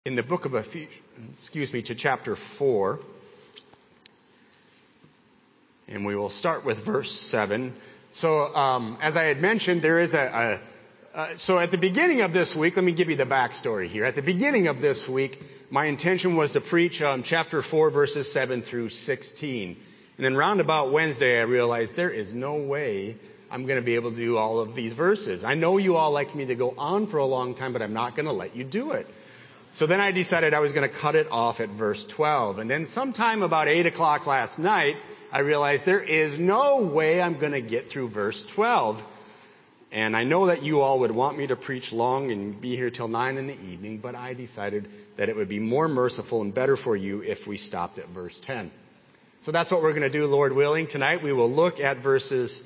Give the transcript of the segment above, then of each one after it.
in the book of Ephesians, to chapter 4. And we will start with verse 7. So, as I had mentioned, there is so at the beginning of this week, let me give you the backstory here. At the beginning of this week, my intention was to preach chapter 4, verses 7 through 16. And then round about Wednesday, I realized there is no way I'm going to be able to do all of these verses. I know you all like me to go on for a long time, but I'm not going to let you do it. So then I decided I was going to cut it off at verse 12. And then sometime about 8 o'clock last night, I realized there is no way I'm going to get through verse 12. And I know that you all would want me to preach long and be here till 9 in the evening, but I decided that it would be more merciful and better for you if we stopped at verse 10. So that's what we're going to do, Lord willing. Tonight we will look at verses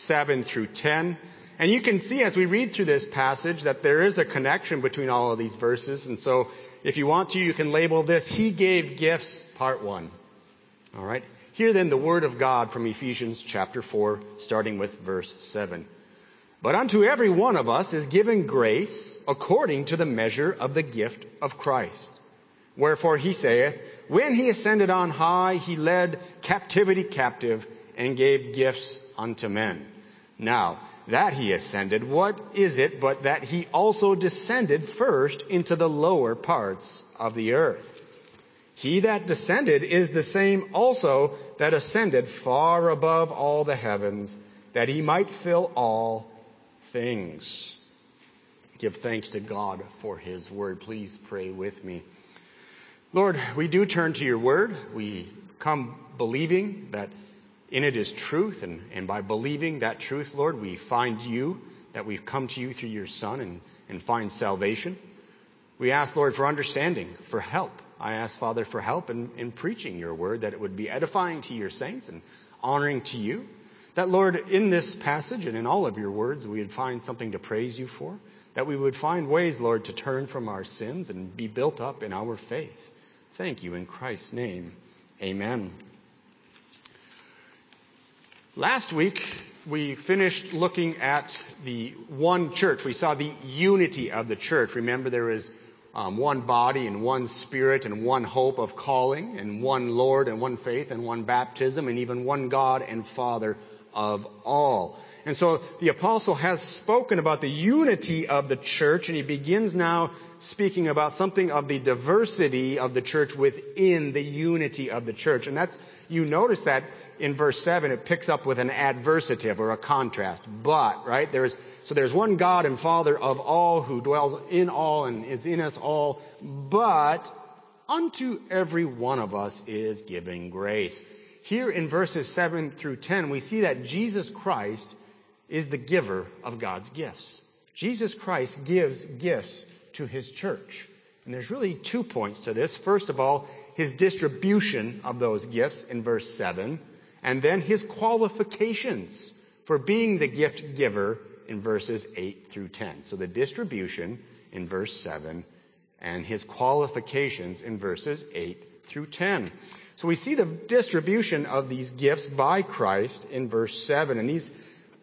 7 through 10. And you can see as we read through this passage that there is a connection between all of these verses. And so if you want to, you can label this, He Gave Gifts, Part 1. All right. Hear then the word of God from Ephesians chapter 4, starting with verse 7. But unto every one of us is given grace according to the measure of the gift of Christ. Wherefore he saith, when he ascended on high, he led captivity captive and gave gifts unto men. Now, that he ascended, what is it but that he also descended first into the lower parts of the earth? He that descended is the same also that ascended far above all the heavens, that he might fill all things. Give thanks to God for his word. Please pray with me. Lord, we do turn to your word. We come believing that in it is truth, and by believing that truth, Lord, we find you, that we've come to you through your Son and find salvation. We ask, Lord, for understanding, for help. I ask, Father, for help in preaching your word, that it would be edifying to your saints and honoring to you. That, Lord, in this passage and in all of your words, we would find something to praise you for. That we would find ways, Lord, to turn from our sins and be built up in our faith. Thank you in Christ's name. Amen. Last week, we finished looking at the one church. We saw the unity of the church. Remember, there is one body and one spirit and one hope of calling and one Lord and one faith and one baptism and even one God and Father of all. And so the apostle has spoken about the unity of the church, and he begins now speaking about something of the diversity of the church within the unity of the church. And that's, you notice that in verse 7, it picks up with an adversative or a contrast. But, right? There's one God and Father of all, who dwells in all and is in us all. But unto every one of us is given grace. Here in verses 7 through 10, we see that Jesus Christ is the giver of God's gifts. Jesus Christ gives gifts to his church. And there's really 2 points to this. First of all, his distribution of those gifts in verse 7, and then his qualifications for being the gift giver in verses 8 through 10. So the distribution in verse 7 and his qualifications in verses 8 through 10. So we see the distribution of these gifts by Christ in verse 7, and these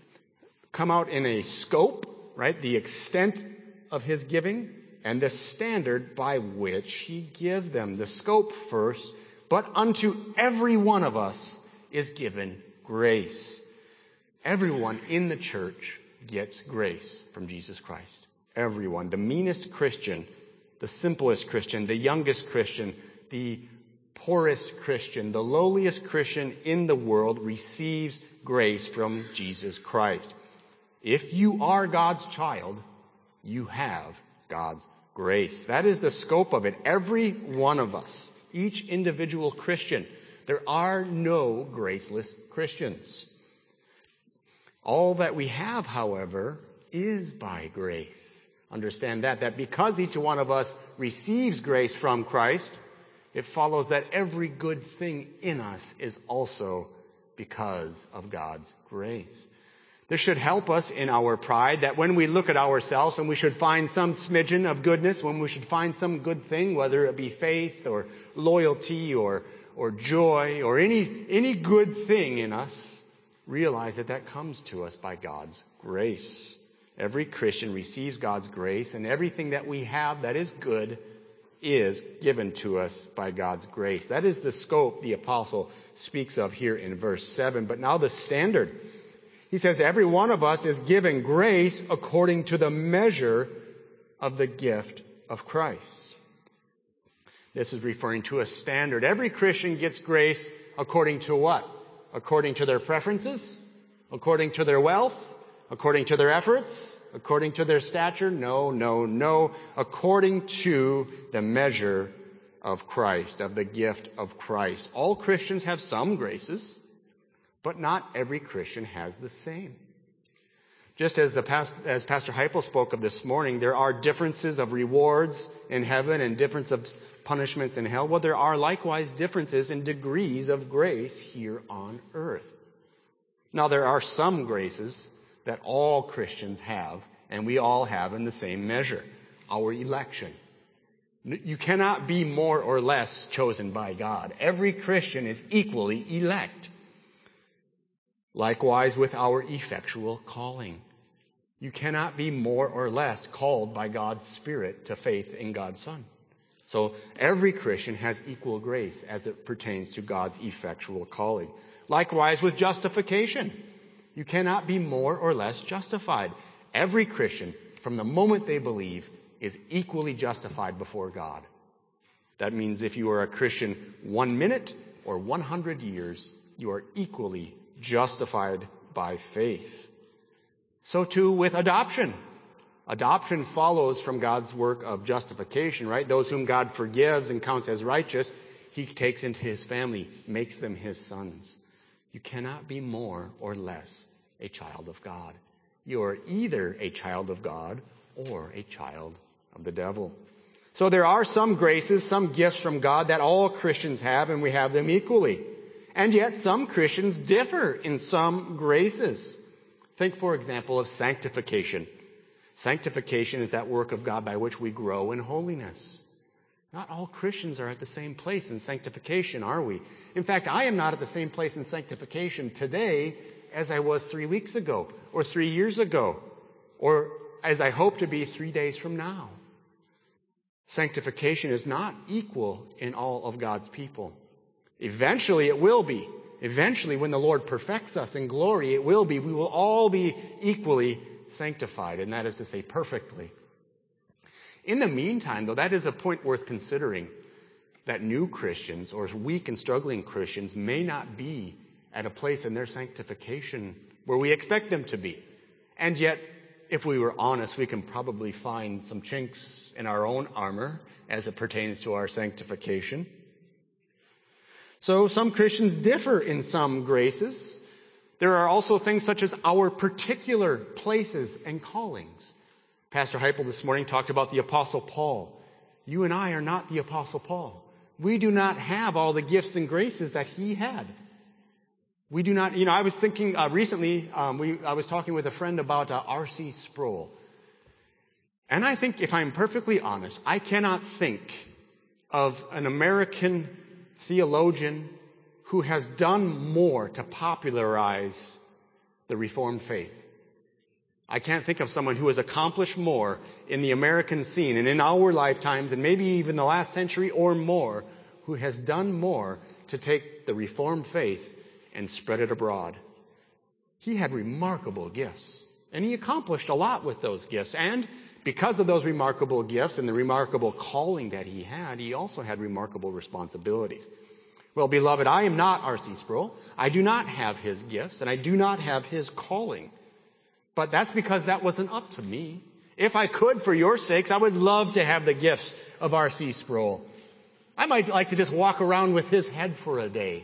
come out in a scope, right? The extent of his giving and the standard by which he gives them. The scope first, but unto every one of us is given grace. Everyone in the church gets grace from Jesus Christ. Everyone. The meanest Christian, the simplest Christian, the youngest Christian, the poorest Christian, the lowliest Christian in the world receives grace from Jesus Christ. If you are God's child, you have God's grace. That is the scope of it. Every one of us, each individual Christian. There are no graceless Christians. All that we have, however, is by grace. Understand that because each one of us receives grace from Christ, it follows that every good thing in us is also because of God's grace. This should help us in our pride, that when we look at ourselves and we should find some smidgen of goodness, when we should find some good thing, whether it be faith or loyalty or joy or any good thing in us, realize that comes to us by God's grace. Every Christian receives God's grace, and everything that we have that is good is given to us by God's grace. That is the scope the apostle speaks of here in verse 7. But now the standard. He says every one of us is given grace according to the measure of the gift of Christ. This is referring to a standard. Every Christian gets grace according to what? According to their preferences? According to their wealth? According to their efforts? According to their stature? No. According to the measure of Christ, of the gift of Christ. All Christians have some graces, but not every Christian has the same. Just as Pastor Heipel spoke of this morning, there are differences of rewards in heaven and difference of punishments in hell. Well, there are likewise differences in degrees of grace here on earth. Now, there are some graces that all Christians have, and we all have in the same measure. Our election. You cannot be more or less chosen by God. Every Christian is equally elect. Likewise with our effectual calling. You cannot be more or less called by God's Spirit to faith in God's Son. So every Christian has equal grace as it pertains to God's effectual calling. Likewise with justification. You cannot be more or less justified. Every Christian, from the moment they believe, is equally justified before God. That means if you are a Christian 1 minute or 100 years, you are equally justified by faith. So too with adoption. Adoption follows from God's work of justification, right? Those whom God forgives and counts as righteous, He takes into His family, makes them His sons. You cannot be more or less a child of God. You are either a child of God or a child of the devil. So there are some graces, some gifts from God that all Christians have, and we have them equally. And yet some Christians differ in some graces. Think, for example, of sanctification. Sanctification is that work of God by which we grow in holiness. Not all Christians are at the same place in sanctification, are we? In fact, I am not at the same place in sanctification today as I was 3 weeks ago, or 3 years ago, or as I hope to be 3 days from now. Sanctification is not equal in all of God's people. Eventually it will be. Eventually, when the Lord perfects us in glory, it will be. We will all be equally sanctified, and that is to say perfectly. In the meantime, though, that is a point worth considering, that new Christians or weak and struggling Christians may not be at a place in their sanctification where we expect them to be. And yet, if we were honest, we can probably find some chinks in our own armor as it pertains to our sanctification. So some Christians differ in some graces. There are also things such as our particular places and callings. Pastor Heipel this morning talked about the Apostle Paul. You and I are not the Apostle Paul. We do not have all the gifts and graces that he had. We do not, I was thinking recently, I was talking with a friend about R.C. Sproul. And I think, if I'm perfectly honest, I cannot think of an American theologian who has done more to popularize the Reformed faith. I can't think of someone who has accomplished more in the American scene and in our lifetimes and maybe even the last century or more, who has done more to take the Reformed faith and spread it abroad. He had remarkable gifts, and he accomplished a lot with those gifts. And because of those remarkable gifts and the remarkable calling that he had, he also had remarkable responsibilities. Well, beloved, I am not R.C. Sproul. I do not have his gifts, and I do not have his calling. But that's because that wasn't up to me. If I could, for your sakes, I would love to have the gifts of R.C. Sproul. I might like to just walk around with his head for a day.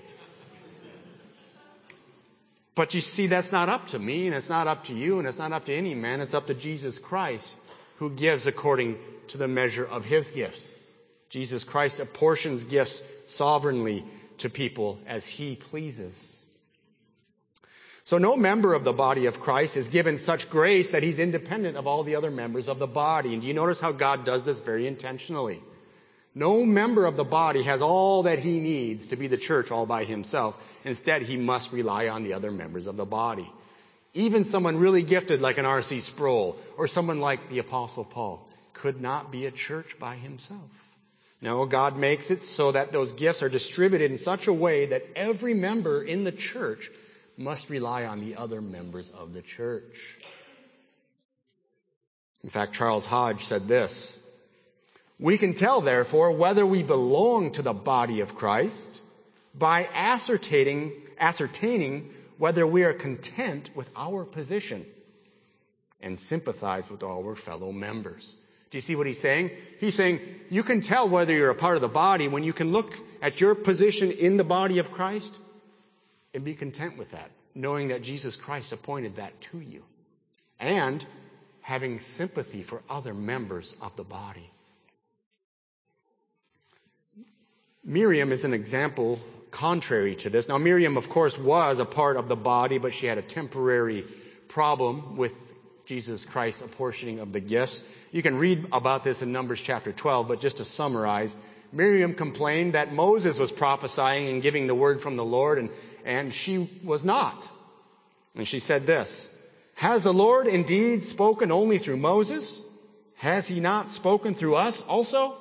But you see, that's not up to me, and it's not up to you, and it's not up to any man. It's up to Jesus Christ, who gives according to the measure of his gifts. Jesus Christ apportions gifts sovereignly to people as he pleases. So no member of the body of Christ is given such grace that he's independent of all the other members of the body. And do you notice how God does this very intentionally? No member of the body has all that he needs to be the church all by himself. Instead, he must rely on the other members of the body. Even someone really gifted like an R.C. Sproul or someone like the Apostle Paul could not be a church by himself. No, God makes it so that those gifts are distributed in such a way that every member in the church must rely on the other members of the church. In fact, Charles Hodge said this: "We can tell, therefore, whether we belong to the body of Christ by ascertaining whether we are content with our position and sympathize with our fellow members." Do you see what he's saying? He's saying you can tell whether you're a part of the body when you can look at your position in the body of Christ and be content with that, knowing that Jesus Christ appointed that to you, and having sympathy for other members of the body. Miriam is an example contrary to this. Now, Miriam, of course, was a part of the body, but she had a temporary problem with Jesus Christ's apportioning of the gifts. You can read about this in Numbers chapter 12, but just to summarize, Miriam complained that Moses was prophesying and giving the word from the Lord, and she was not. And she said this: "Has the Lord indeed spoken only through Moses? Has he not spoken through us also?"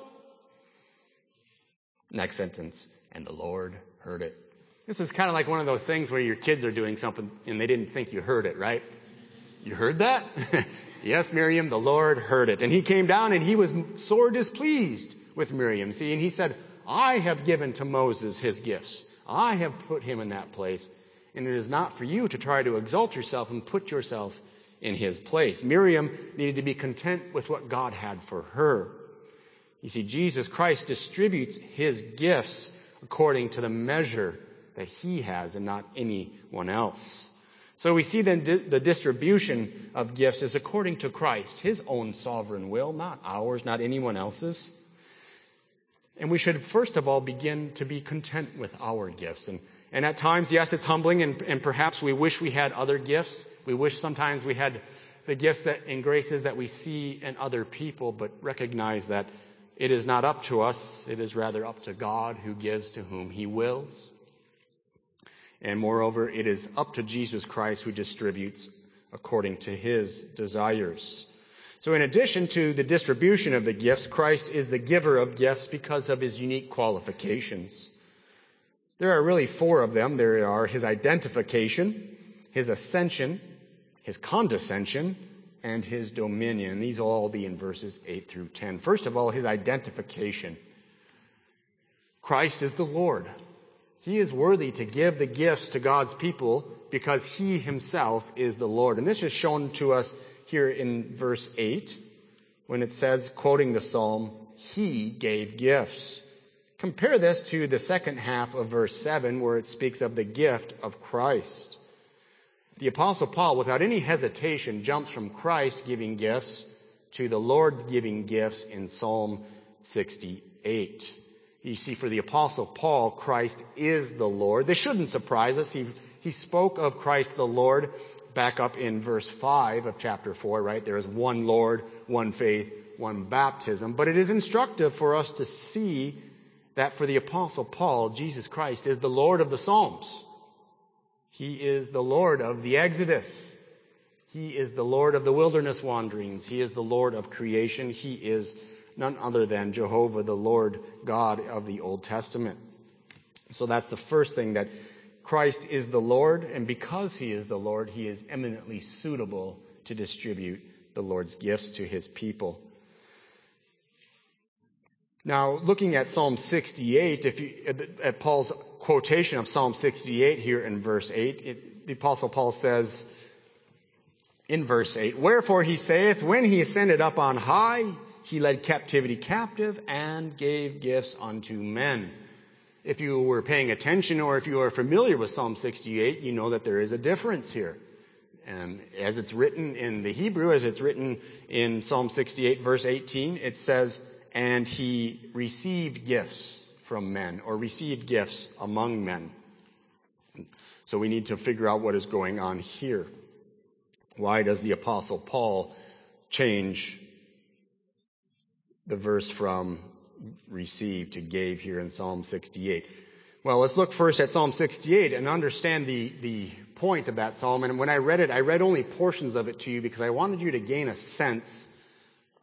Next sentence: "And the Lord heard it." This is kind of like one of those things where your kids are doing something and they didn't think you heard it, right? You heard that? Yes, Miriam, the Lord heard it. And he came down and he was sore displeased with Miriam. See, and he said, "I have given to Moses his gifts. I have put him in that place. And it is not for you to try to exalt yourself and put yourself in his place." Miriam needed to be content with what God had for her. You see, Jesus Christ distributes his gifts according to the measure that he has and not anyone else. So we see then the distribution of gifts is according to Christ, his own sovereign will, not ours, not anyone else's. And we should first of all begin to be content with our gifts. And at times, yes, it's humbling, and perhaps we wish we had other gifts. We wish sometimes we had the gifts and graces that we see in other people, but recognize that it is not up to us. It is rather up to God, who gives to whom he wills. And moreover, it is up to Jesus Christ, who distributes according to his desires. So in addition to the distribution of the gifts, Christ is the giver of gifts because of his unique qualifications. There are really 4 of them. There are his identification, his ascension, his condescension, and his dominion. These will all be in verses 8 through 10. First of all, his identification. Christ is the Lord. He is worthy to give the gifts to God's people because he himself is the Lord. And this is shown to us here in verse 8 when it says, quoting the psalm, "He gave gifts." Compare this to the second half of verse 7 where it speaks of the gift of Christ. The Apostle Paul, without any hesitation, jumps from Christ giving gifts to the Lord giving gifts in Psalm 68. You see, for the Apostle Paul, Christ is the Lord. This shouldn't surprise us. He spoke of Christ the Lord back up in verse 5 of chapter 4, right? There is one Lord, one faith, one baptism. But it is instructive for us to see that for the Apostle Paul, Jesus Christ is the Lord of the Psalms. He is the Lord of the Exodus. He is the Lord of the wilderness wanderings. He is the Lord of creation. He is none other than Jehovah, the Lord God of the Old Testament. So that's the first thing, that Christ is the Lord, and because he is the Lord, he is eminently suitable to distribute the Lord's gifts to his people. Now, looking at Psalm 68, at Paul's quotation of Psalm 68 here in verse 8, the Apostle Paul says in verse 8, "Wherefore he saith, when he ascended up on high, he led captivity captive and gave gifts unto men." If you were paying attention or if you are familiar with Psalm 68, you know that there is a difference here. As it's written in the Hebrew, as it's written in Psalm 68 verse 18, it says, "And he received gifts from men," or received gifts among men. So we need to figure out what is going on here. Why does the Apostle Paul change the verse from receive to gave here in Psalm 68? Well, let's look first at Psalm 68 and understand the point of that psalm. And when I read it, I read only portions of it to you because I wanted you to gain a sense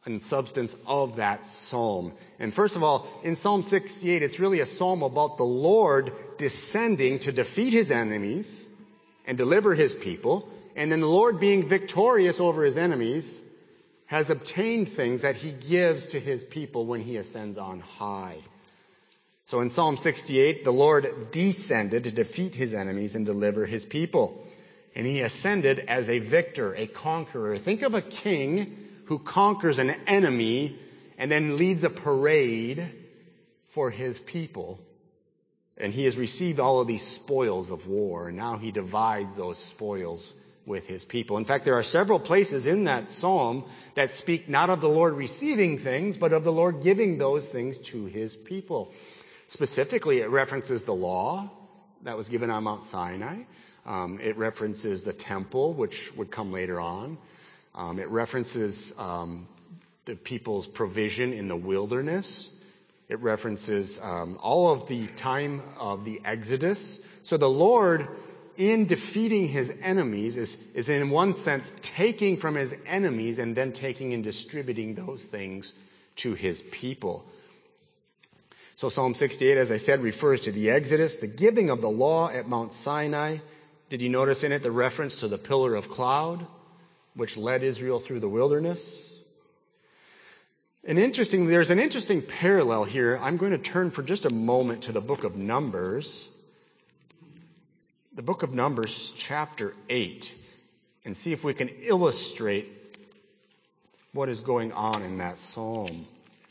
and substance of that psalm. And first of all, in Psalm 68, it's really a psalm about the Lord descending to defeat his enemies and deliver his people. And then the Lord, being victorious over his enemies, has obtained things that he gives to his people when he ascends on high. So in Psalm 68, the Lord descended to defeat his enemies and deliver his people. And he ascended as a victor, a conqueror. Think of a king who conquers an enemy and then leads a parade for his people. And he has received all of these spoils of war, and now he divides those spoils with his people. In fact, there are several places in that psalm that speak not of the Lord receiving things, but of the Lord giving those things to his people. Specifically, it references the law that was given on Mount Sinai. It references the temple, which would come later on. It references the people's provision in the wilderness. It references all of the time of the Exodus. So the Lord, in defeating his enemies, is in one sense taking from his enemies and then taking and distributing those things to his people. So Psalm 68, as I said, refers to the Exodus, the giving of the law at Mount Sinai. Did you notice in it the reference to the pillar of cloud, which led Israel through the wilderness? And there's an interesting parallel here. I'm going to turn for just a moment to the book of Numbers. The book of Numbers, chapter 8, and see if we can illustrate what is going on in that psalm.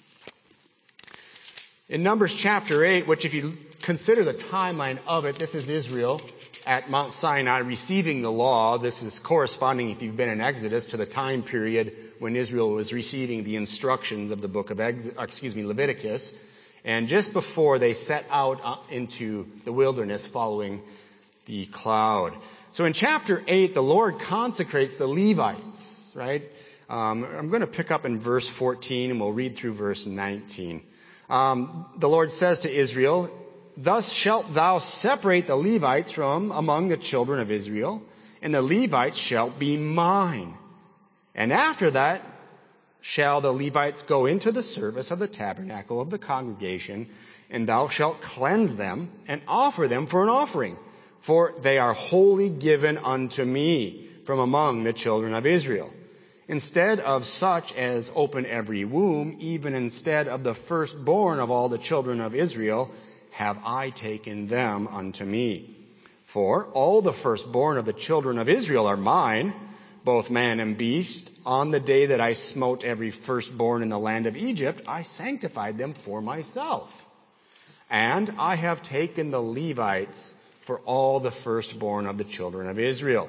In Numbers chapter 8, which if you consider the timeline of it, this is Israel at Mount Sinai receiving the law. This is corresponding, if you've been in Exodus, to the time period when Israel was receiving the instructions of the book of Leviticus, and just before they set out into the wilderness following the cloud. So in chapter 8, the Lord consecrates the Levites, right? I'm going to pick up in verse 14, and we'll read through verse 19. The Lord says to Israel, "Thus shalt thou separate the Levites from among the children of Israel, and the Levites shall be mine. And after that shall the Levites go into the service of the tabernacle of the congregation, and thou shalt cleanse them and offer them for an offering, for they are wholly given unto me from among the children of Israel. Instead of such as open every womb, even instead of the firstborn of all the children of Israel, have I taken them unto me. For all the firstborn of the children of Israel are mine, both man and beast. On the day that I smote every firstborn in the land of Egypt, I sanctified them for myself. And I have taken the Levites for all the firstborn of the children of Israel.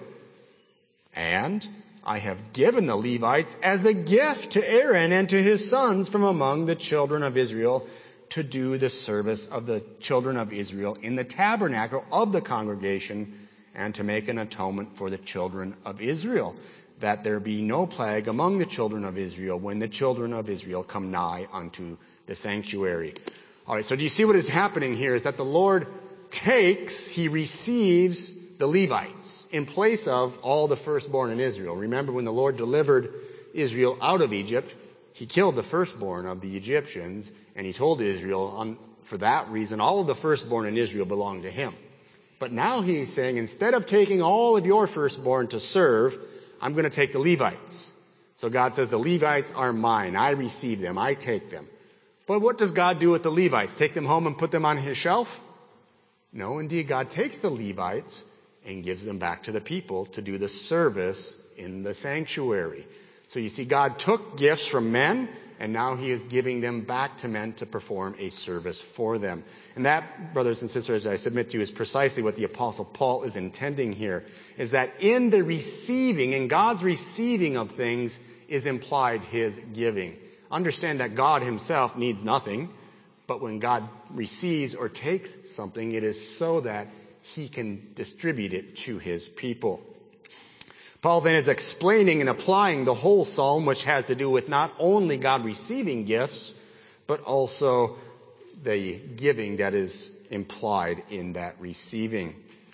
And I have given the Levites as a gift to Aaron and to his sons from among the children of Israel to do the service of the children of Israel in the tabernacle of the congregation, and to make an atonement for the children of Israel, that there be no plague among the children of Israel when the children of Israel come nigh unto the sanctuary." All right, so do you see what is happening here? Is that the Lord he receives the Levites in place of all the firstborn in Israel. Remember, when the Lord delivered Israel out of Egypt, he killed the firstborn of the Egyptians, and he told Israel, for that reason, all of the firstborn in Israel belonged to him. But now he's saying, instead of taking all of your firstborn to serve, I'm going to take the Levites. So God says, the Levites are mine. I receive them. I take them. But what does God do with the Levites? Take them home and put them on his shelf? No, indeed, God takes the Levites and gives them back to the people to do the service in the sanctuary. So you see, God took gifts from men, and now he is giving them back to men to perform a service for them. And that, brothers and sisters, I submit to you, is precisely what the Apostle Paul is intending here, is that in the receiving, in God's receiving of things, is implied his giving. Understand that God himself needs nothing, but when God receives or takes something, it is so that he can distribute it to his people. Paul then is explaining and applying the whole psalm, which has to do with not only God receiving gifts, but also the giving that is implied in that receiving.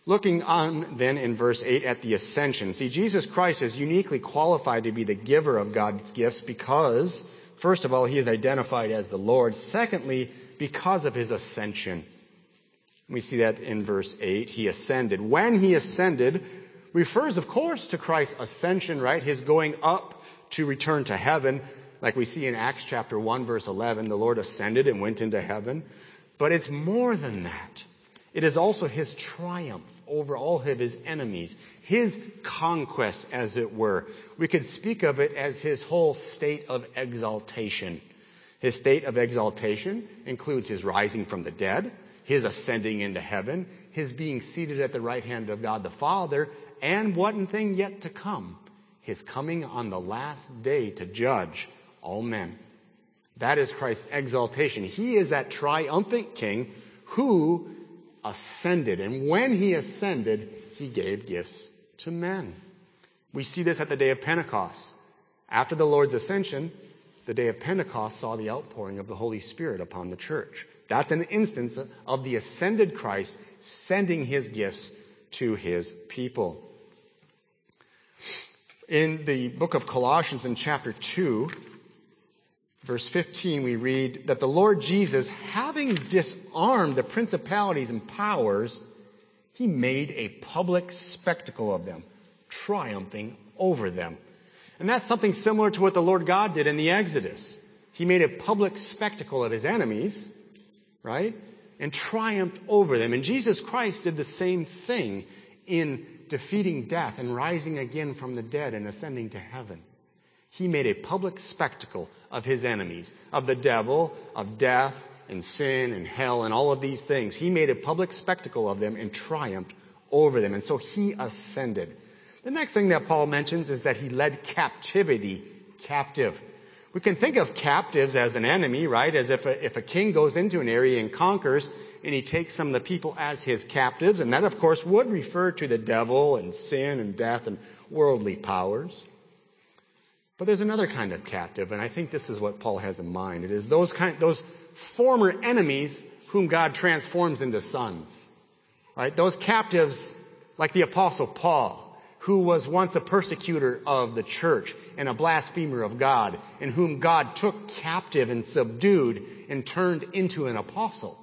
Looking on then in verse 8 at the ascension. See, Jesus Christ is uniquely qualified to be the giver of God's gifts because, first of all, he is identified as the Lord. Secondly, because of his ascension. We see that in verse 8. He ascended. When he ascended refers, of course, to Christ's ascension, right? His going up to return to heaven. Like we see in Acts chapter 1, verse 11, the Lord ascended and went into heaven. But it's more than that. It is also his triumph over all of his enemies, his conquest, as it were. We could speak of it as his whole state of exaltation. His state of exaltation includes his rising from the dead, his ascending into heaven, his being seated at the right hand of God the Father, and one thing yet to come, his coming on the last day to judge all men. That is Christ's exaltation. He is that triumphant king who ascended. And when he ascended, he gave gifts to men. We see this at the day of Pentecost. After the Lord's ascension, the day of Pentecost saw the outpouring of the Holy Spirit upon the church. That's an instance of the ascended Christ sending his gifts to his people. In the book of Colossians in chapter 2, verse 15, we read that the Lord Jesus, having disarmed the principalities and powers, he made a public spectacle of them, triumphing over them. And that's something similar to what the Lord God did in the Exodus. He made a public spectacle of his enemies, right? And triumphed over them. And Jesus Christ did the same thing in defeating death and rising again from the dead and ascending to heaven. He made a public spectacle of his enemies, of the devil, of death and sin and hell and all of these things. He made a public spectacle of them and triumphed over them. And so he ascended. The next thing that Paul mentions is that he led captivity captive. We can think of captives as an enemy, right? As if a king goes into an area and conquers and he takes some of the people as his captives. And that, of course, would refer to the devil and sin and death and worldly powers. But there's another kind of captive, and I think this is what Paul has in mind. It is those former enemies whom God transforms into sons. Right? Those captives, like the Apostle Paul, who was once a persecutor of the church and a blasphemer of God, and whom God took captive and subdued and turned into an apostle.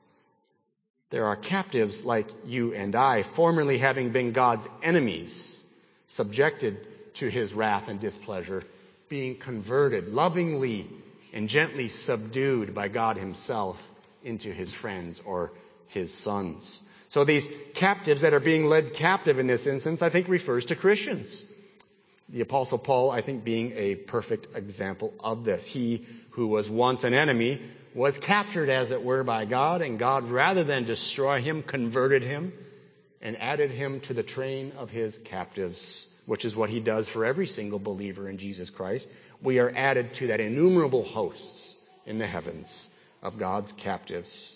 There are captives like you and I, formerly having been God's enemies, subjected to his wrath and displeasure, being converted lovingly and gently subdued by God himself into his friends or his sons. So these captives that are being led captive in this instance, I think refers to Christians. The Apostle Paul, I think, being a perfect example of this. He who was once an enemy was captured, as it were, by God, and God, rather than destroy him, converted him and added him to the train of his captives, which is what he does for every single believer in Jesus Christ. We are added to that innumerable hosts in the heavens of God's captives.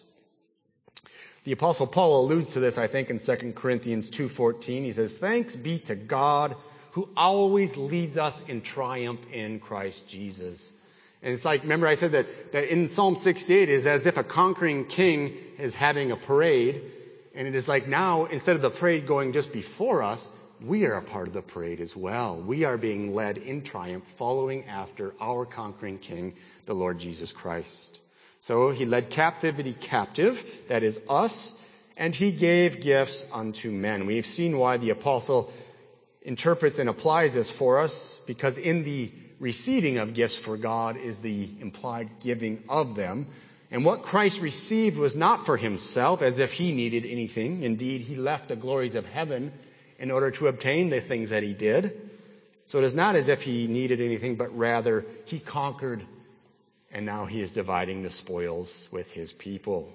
The Apostle Paul alludes to this, I think, in 2 Corinthians 2:14. He says, "Thanks be to God who always leads us in triumph in Christ Jesus." And it's like, remember I said that in Psalm 68 is as if a conquering king is having a parade. And it is like now, instead of the parade going just before us, we are a part of the parade as well. We are being led in triumph, following after our conquering king, the Lord Jesus Christ. So he led captivity captive, that is us, and he gave gifts unto men. We've seen why the apostle interprets and applies this for us, because in the receiving of gifts for God is the implied giving of them. And what Christ received was not for himself, as if he needed anything. Indeed, he left the glories of heaven in order to obtain the things that he did. So it is not as if he needed anything, but rather he conquered, and now he is dividing the spoils with his people.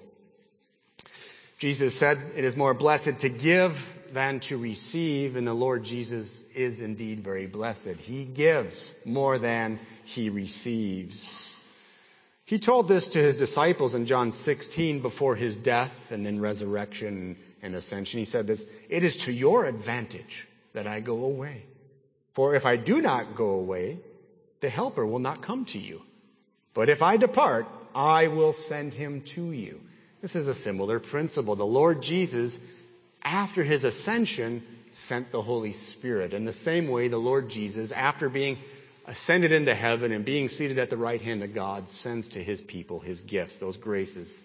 Jesus said, "It is more blessed to give than to receive," and the Lord Jesus is indeed very blessed. He gives more than he receives. He told this to his disciples in John 16 before his death and then resurrection and ascension. He said this, "It is to your advantage that I go away. For if I do not go away, the Helper will not come to you. But if I depart, I will send him to you." This is a similar principle. The Lord Jesus after his ascension, sent the Holy Spirit. In the same way, the Lord Jesus, after being ascended into heaven and being seated at the right hand of God, sends to his people his gifts, those graces.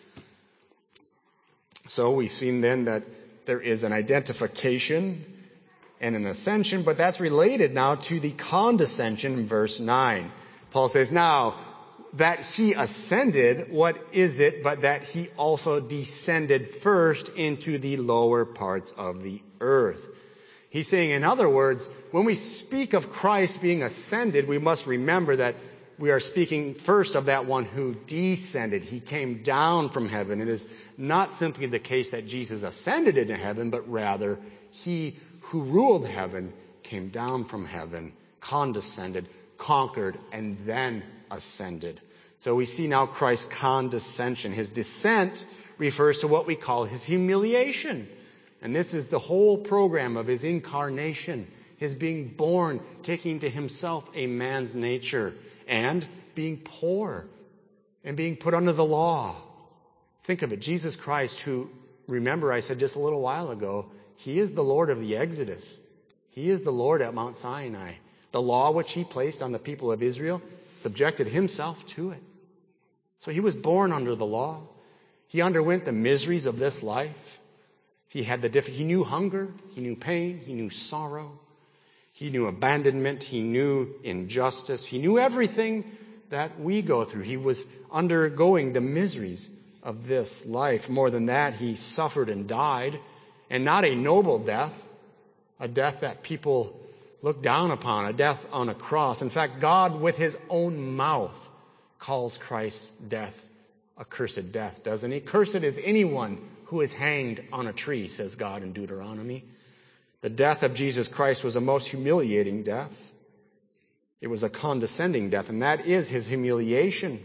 So we've seen then that there is an identification and an ascension, but that's related now to the condescension in verse 9. Paul says, now that he ascended, what is it but that he also descended first into the lower parts of the earth? He's saying, in other words, when we speak of Christ being ascended, we must remember that we are speaking first of that one who descended. He came down from heaven. It is not simply the case that Jesus ascended into heaven, but rather he who ruled heaven came down from heaven, condescended, conquered, and then ascended. So we see now Christ's condescension. His descent refers to what we call his humiliation. And this is the whole program of his incarnation, his being born, taking to himself a man's nature, and being poor, and being put under the law. Think of it, Jesus Christ, who, remember I said just a little while ago, he is the Lord of the Exodus. He is the Lord at Mount Sinai. The law which he placed on the people of Israel subjected himself to it. So he was born under the law. He underwent the miseries of this life. He knew hunger, he knew pain, he knew sorrow, he knew abandonment, he knew injustice, he knew everything that we go through. He was undergoing the miseries of this life. More than that, he suffered and died, and not a noble death, a death that people look down upon, a death on a cross. In fact, God with his own mouth calls Christ's death a cursed death, doesn't he? Cursed is anyone who is hanged on a tree, says God in Deuteronomy. The death of Jesus Christ was a most humiliating death. It was a condescending death, and that is his humiliation.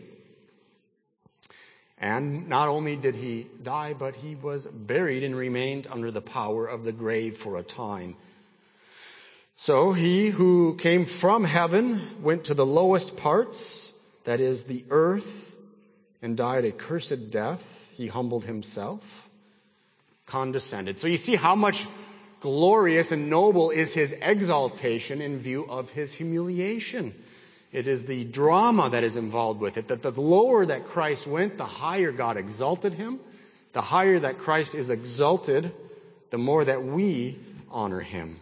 And not only did he die, but he was buried and remained under the power of the grave for a time. So he who came from heaven went to the lowest parts, that is the earth, and died a cursed death. He humbled himself, condescended. So you see how much glorious and noble is his exaltation in view of his humiliation. It is the drama that is involved with it, that the lower that Christ went, the higher God exalted him. The higher that Christ is exalted, the more that we honor him.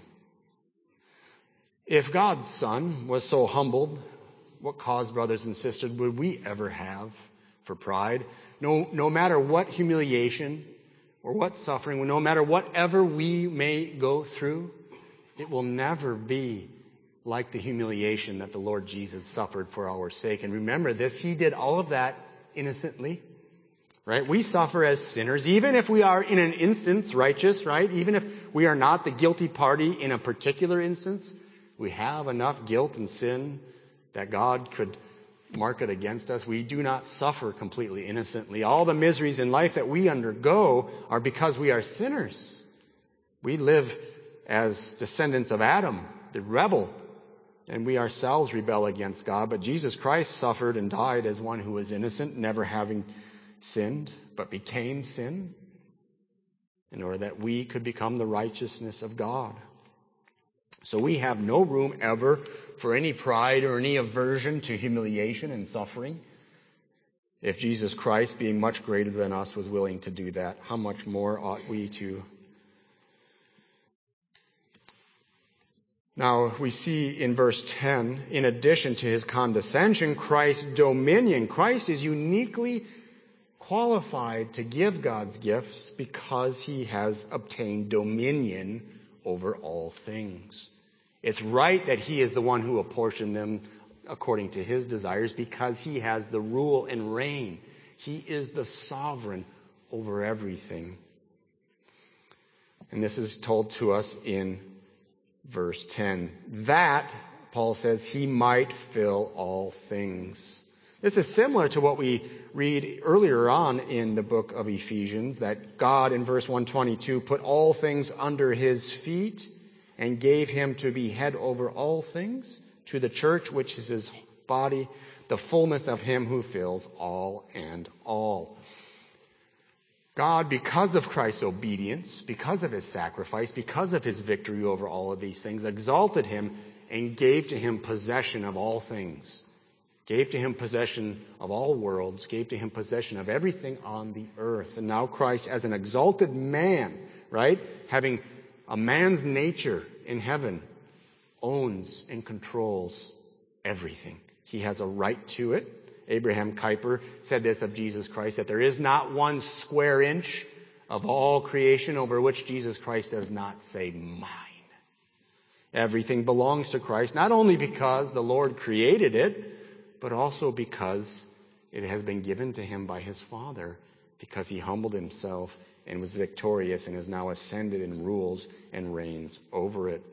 If God's Son was so humbled, what cause, brothers and sisters, would we ever have for pride? No matter what humiliation or what suffering, no matter whatever we may go through, it will never be like the humiliation that the Lord Jesus suffered for our sake. And remember this, he did all of that innocently, right? We suffer as sinners, even if we are in an instance righteous, right? Even if we are not the guilty party in a particular instance, we have enough guilt and sin that God could mark it against us. We do not suffer completely innocently. All the miseries in life that we undergo are because we are sinners. We live as descendants of Adam, the rebel, and we ourselves rebel against God. But Jesus Christ suffered and died as one who was innocent, never having sinned, but became sin in order that we could become the righteousness of God. So we have no room ever for any pride or any aversion to humiliation and suffering. If Jesus Christ, being much greater than us, was willing to do that, how much more ought we to? Now, we see in verse 10, in addition to his condescension, Christ's dominion. Christ is uniquely qualified to give God's gifts because he has obtained dominion over all things. It's right that he is the one who apportioned them according to his desires because he has the rule and reign. He is the sovereign over everything. And this is told to us in verse 10. That, Paul says, he might fill all things. This is similar to what we read earlier on in the book of Ephesians, that God in verse 122 put all things under his feet and gave him to be head over all things to the church, which is his body, the fullness of him who fills all and all. God, because of Christ's obedience, because of his sacrifice, because of his victory over all of these things, exalted him and gave to him possession of all things. Gave to him possession of all worlds, gave to him possession of everything on the earth. And now Christ, as an exalted man, right, having a man's nature in heaven, owns and controls everything. He has a right to it. Abraham Kuyper said this of Jesus Christ, that there is not one square inch of all creation over which Jesus Christ does not say mine. Everything belongs to Christ, not only because the Lord created it, but also because it has been given to him by his Father, because he humbled himself and was victorious and is now ascended and rules and reigns over it.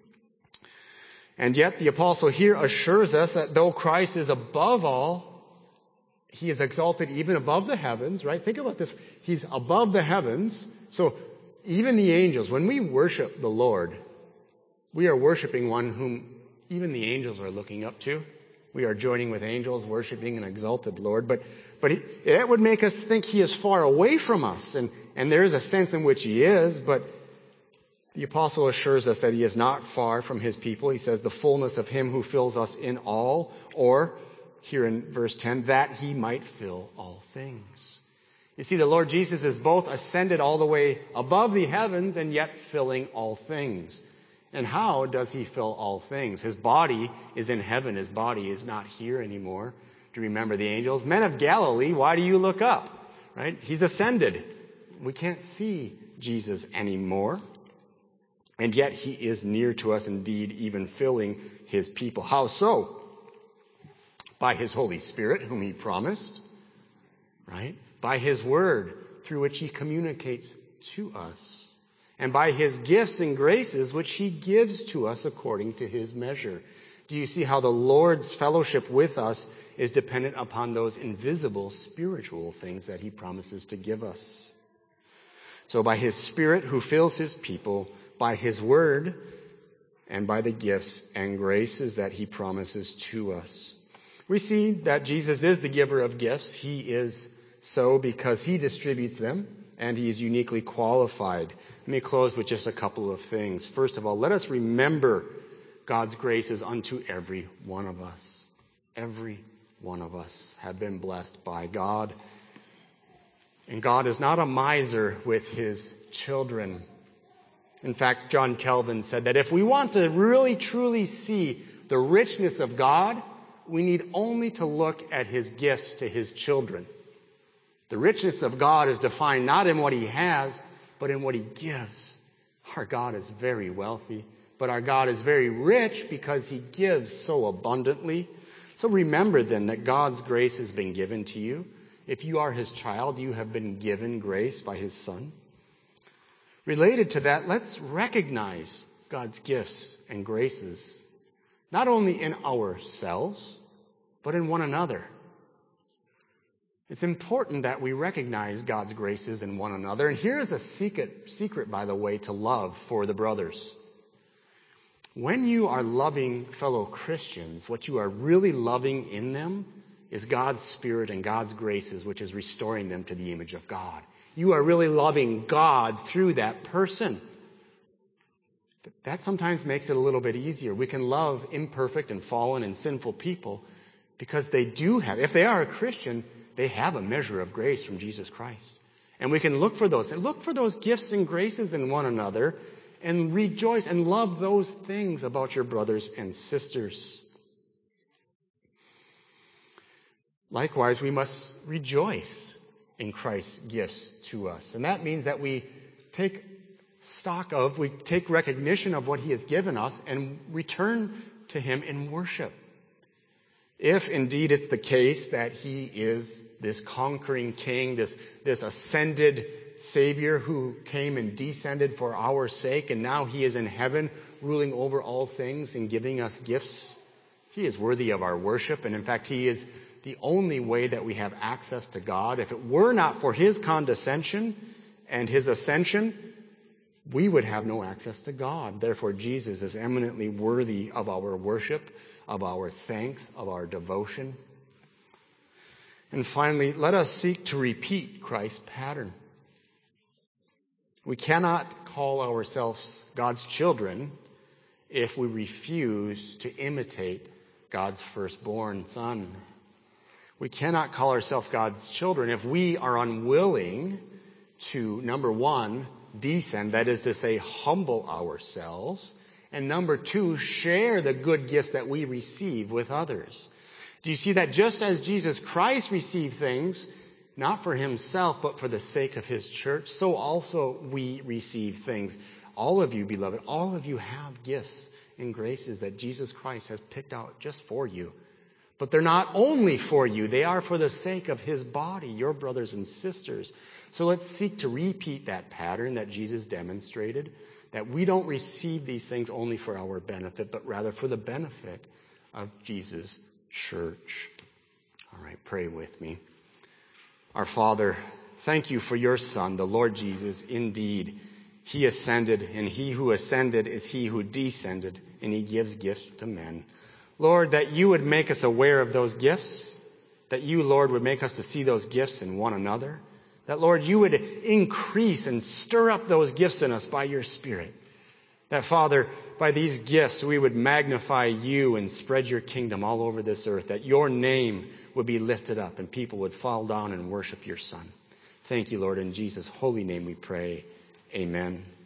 And yet the apostle here assures us that though Christ is above all, he is exalted even above the heavens, right? Think about this. He's above the heavens. So even the angels, when we worship the Lord, we are worshiping one whom even the angels are looking up to. We are joining with angels, worshiping an exalted Lord. But it would make us think he is far away from us. And there is a sense in which he is, but the apostle assures us that he is not far from his people. He says, the fullness of him who fills us in all, or here in verse 10, that he might fill all things. You see, the Lord Jesus is both ascended all the way above the heavens and yet filling all things. And how does he fill all things? His body is in heaven. His body is not here anymore. Do you remember the angels? Men of Galilee, why do you look up? Right? He's ascended. We can't see Jesus anymore. And yet he is near to us indeed, even filling his people. How so? By his Holy Spirit, whom he promised. Right? By his word, through which he communicates to us. And by his gifts and graces, which he gives to us according to his measure. Do you see how the Lord's fellowship with us is dependent upon those invisible spiritual things that he promises to give us? So by his Spirit who fills his people, by his word, and by the gifts and graces that he promises to us. We see that Jesus is the giver of gifts. He is so because he distributes them. And he is uniquely qualified. Let me close with just a couple of things. First of all, let us remember God's graces unto every one of us. Every one of us have been blessed by God. And God is not a miser with his children. In fact, John Calvin said that if we want to really truly see the richness of God, we need only to look at his gifts to his children. The richness of God is defined not in what he has, but in what he gives. Our God is very wealthy, but our God is very rich because he gives so abundantly. So remember then that God's grace has been given to you. If you are his child, you have been given grace by his Son. Related to that, let's recognize God's gifts and graces, not only in ourselves, but in one another. It's important that we recognize God's graces in one another. And here's a secret, by the way, to love for the brothers. When you are loving fellow Christians, what you are really loving in them is God's Spirit and God's graces, which is restoring them to the image of God. You are really loving God through that person. That sometimes makes it a little bit easier. We can love imperfect and fallen and sinful people because they do have, if they are a Christian, they have a measure of grace from Jesus Christ. And we can look for those. And look for those gifts and graces in one another and rejoice and love those things about your brothers and sisters. Likewise, we must rejoice in Christ's gifts to us. And that means that we take recognition of what he has given us and return to him in worship. If indeed it's the case that he is this conquering king, this ascended Savior who came and descended for our sake, and now he is in heaven ruling over all things and giving us gifts, he is worthy of our worship. And in fact, he is the only way that we have access to God. If it were not for his condescension and his ascension, we would have no access to God. Therefore, Jesus is eminently worthy of our worship, of our thanks, of our devotion. And finally, let us seek to repeat Christ's pattern. We cannot call ourselves God's children if we refuse to imitate God's firstborn Son. We cannot call ourselves God's children if we are unwilling to, number one, descend, that is to say, humble ourselves, and number two, share the good gifts that we receive with others. Do you see that just as Jesus Christ received things, not for himself, but for the sake of his church, so also we receive things. All of you, beloved, all of you have gifts and graces that Jesus Christ has picked out just for you. But they're not only for you, they are for the sake of his body, your brothers and sisters. So let's seek to repeat that pattern that Jesus demonstrated, that we don't receive these things only for our benefit, but rather for the benefit of Jesus' church. All right, pray with me. Our Father, thank you for your Son, the Lord Jesus. Indeed, he ascended, and he who ascended is he who descended, and he gives gifts to men. Lord, that you would make us aware of those gifts, that you, Lord, would make us to see those gifts in one another, that, Lord, you would increase and stir up those gifts in us by your Spirit. That, Father, by these gifts we would magnify you and spread your kingdom all over this earth, that your name would be lifted up and people would fall down and worship your Son. Thank you, Lord. In Jesus' holy name we pray. Amen.